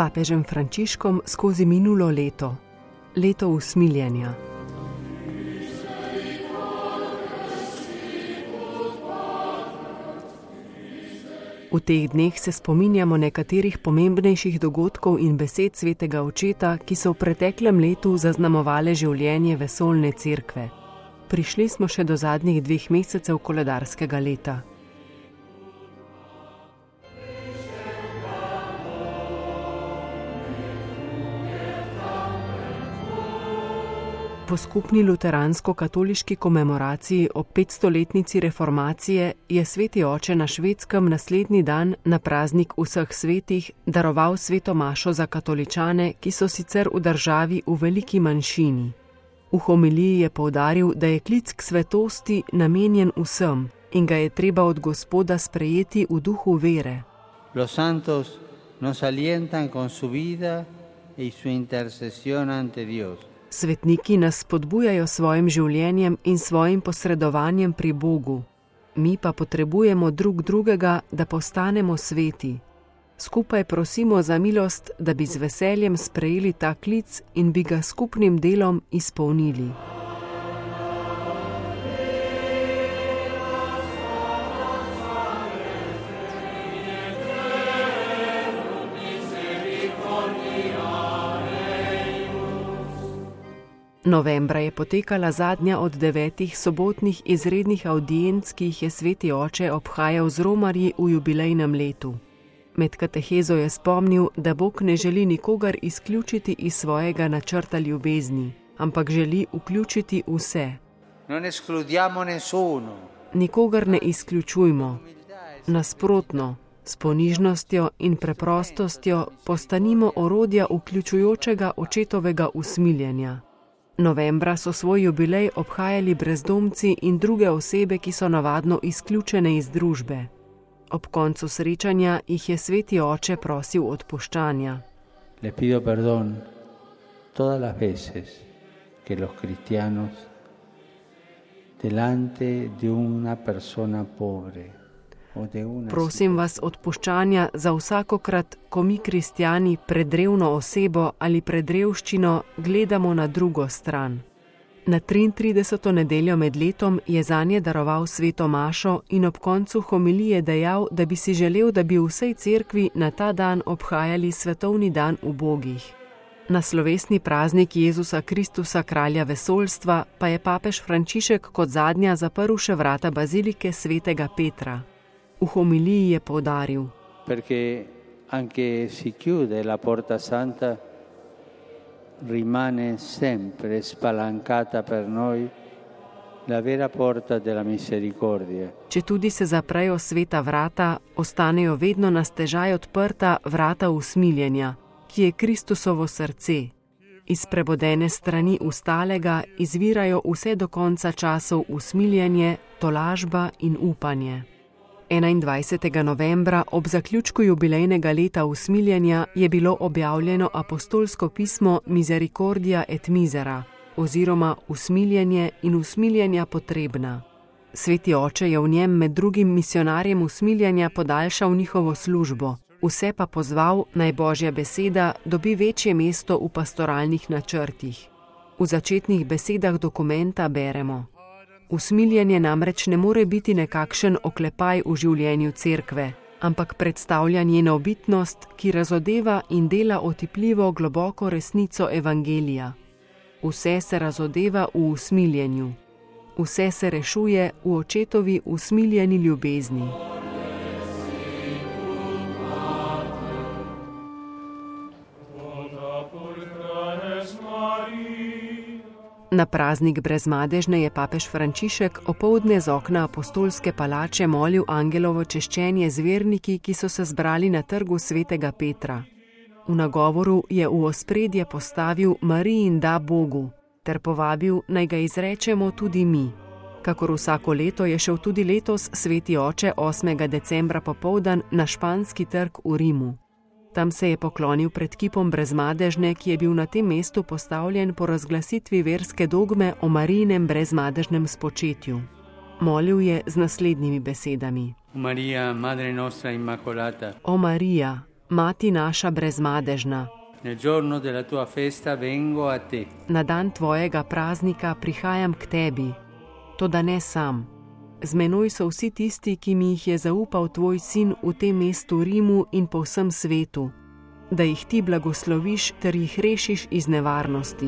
papežem Frančiškom skozi minulo leto, leto usmiljenja. V teh dneh se spominjamo nekaterih pomembnejših dogodkov in besed svetega očeta, ki so v preteklem letu zaznamovale življenje vesoljne cerkve. Prišli smo še do zadnjih 2 mesecev koledarskega leta. Po skupni luteransko-katoliški komemoraciji ob 500-letnici reformacije je sveti oče na Švedskem naslednji dan na praznik vseh svetih daroval sveto mašo za katoličane, ki so sicer v državi v veliki manjšini. V homiliji je poudaril, da je klic k svetosti namenjen vsem in ga je treba od Gospoda sprejeti v duhu vere. Los santos nos alientan con su vida y su intercesión ante Dios. Svetniki nas spodbujajo svojim življenjem in svojim posredovanjem pri Bogu. Mi pa potrebujemo drug drugega, da postanemo sveti. Skupaj prosimo za milost, da bi z veseljem sprejeli ta klic in bi ga skupnim delom izpolnili. Novembra je potekala zadnja od 9 sobotnih izrednih avdienc, ki jih je sveti oče obhajal z romarji v jubilejnem letu. Med katehezo je spomnil, da Bog ne želi nikogar izključiti iz svojega načrta ljubezni, ampak želi vključiti vse. Non escludiamo nessuno. Nikogar ne izključujmo. Nasprotno, s ponižnostjo in preprostostjo postanimo orodja vključujočega očetovega usmiljenja. Novembra so svoj jubilej obhajali brezdomci in druge osebe, ki so navadno izključene iz družbe. Ob koncu srečanja jih je sveti oče prosil odpuščanja. Le pido perdón todas las veces que los cristianos delante de una persona pobre. Prosim vas odpuščanja za vsakokrat, ko mi kristjani pred revno osebo ali pred revščino gledamo na drugo stran. Na 33. nedeljo med letom je zanje daroval sveto mašo in ob koncu homilije dejal, da bi si želel, da bi v vsej cerkvi na ta dan obhajali svetovni dan ubogih. Na slovesni praznik Jezusa Kristusa, kralja vesoljstva, pa je papež Frančišek kot zadnja zaprl še vrata bazilike svetega Petra. V homiliji je poudaril: Perché anche si chiude la porta santa, rimane sempre spalancata per noi la vera porta della misericordia. Če tudi se zaprejo sveta vrata, ostanejo vedno na stežaj odprta vrata usmiljenja, ki je Kristusovo srce. Iz prebodene strani ustalega izvirajo vse do konca časov usmiljenje, tolažba in upanje. 21. novembra ob zaključku jubilejnega leta usmiljenja je bilo objavljeno apostolsko pismo Misericordia et Misera, oziroma Usmiljenje in usmiljenja potrebna. Sveti oče je v njem med drugim misionarjem usmiljenja podaljšal njihovo službo, vse pa pozval, naj Božja beseda dobi večje mesto v pastoralnih načrtih. V začetnih besedah dokumenta beremo: Usmiljenje namreč ne more biti nekakšen oklepaj v življenju cerkve, ampak predstavlja njeno bitnost, ki razodeva in dela otipljivo globoko resnico evangelija. Vse se razodeva v usmiljenju. Vse se rešuje v očetovi usmiljeni ljubezni. Na praznik Brezmadežne je papež Frančišek opoldne z okna apostolske palače molil angelovo češčenje z verniki, ki so se zbrali na trgu svetega Petra. V nagovoru je v ospredje postavil Marijin da Bogu ter povabil, naj ga izrečemo tudi mi. Kakor vsako leto je šel tudi letos sveti oče 8. decembra popoldan na Španski trg v Rimu. Tam se je poklonil pred kipom Brezmadežne, ki je bil na tem mestu postavljen po razglasitvi verske dogme o Marijinem brezmadežnem spočetju. Molil je z naslednjimi besedami: Maria, Madre nostra Immacolata. O Marija, Mati naša brezmadežna, nel giorno della tua festa vengo a te. na dan tvojega praznika prihajam k tebi, toda ne sam. Z menoj so vsi tisti, ki mi jih je zaupal tvoj sin v tem mestu Rimu in po vsem svetu, da jih ti blagosloviš ter jih rešiš iz nevarnosti.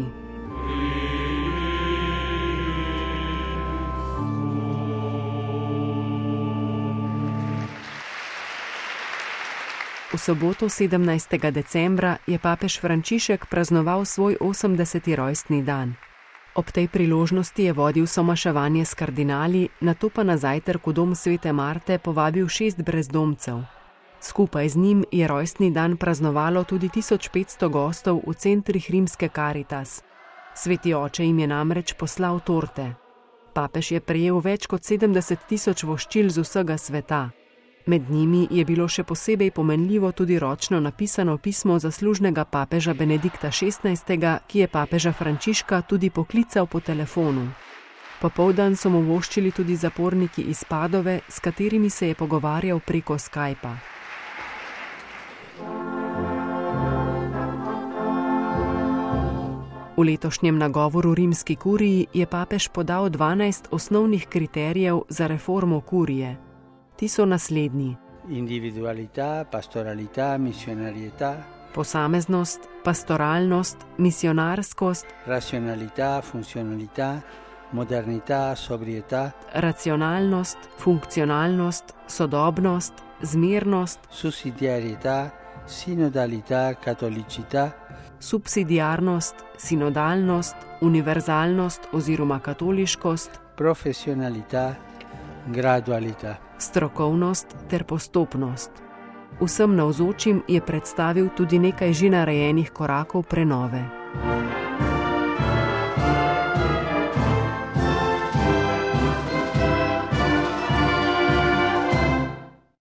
V soboto 17. decembra je papež Frančišek praznoval svoj 80. rojstni dan. Ob tej priložnosti je vodil somaševanje s kardinali, nato pa na zajtrk v dom svete Marte povabil 6 brezdomcev. Skupaj z njim je rojstni dan praznovalo tudi 1500 gostov v centrih rimske Caritas. Sveti oče jim je namreč poslal torte. Papež je prejel več kot 70 000 voščil z vsega sveta. Med njimi je bilo še posebej pomenljivo tudi ročno napisano pismo zaslužnega papeža Benedikta XVI., ki je papeža Frančiška tudi poklical po telefonu. Popoldan so mu voščili tudi zaporniki iz Padove, s katerimi se je pogovarjal preko Skypa. V letošnjem nagovoru rimski kuriji je papež podal 12 osnovnih kriterijev za reformo kurije. Ti so naslednji: individualità, pastoralità, missionarietà, posameznost, pastoralnost, misionarskost, razionalità, funzionalità, modernità, sobrietà, racionalnost, funkcionalnost, sodobnost, zmernost, sussidiarietà, sinodalità, katolicità, subsidiarnost, sinodalnost, univerzalnost oziroma katoliškost, professionalità, gradualità. Strokovnost ter postopnost. Vsem navzočim je predstavil tudi nekaj že narejenih korakov prenove.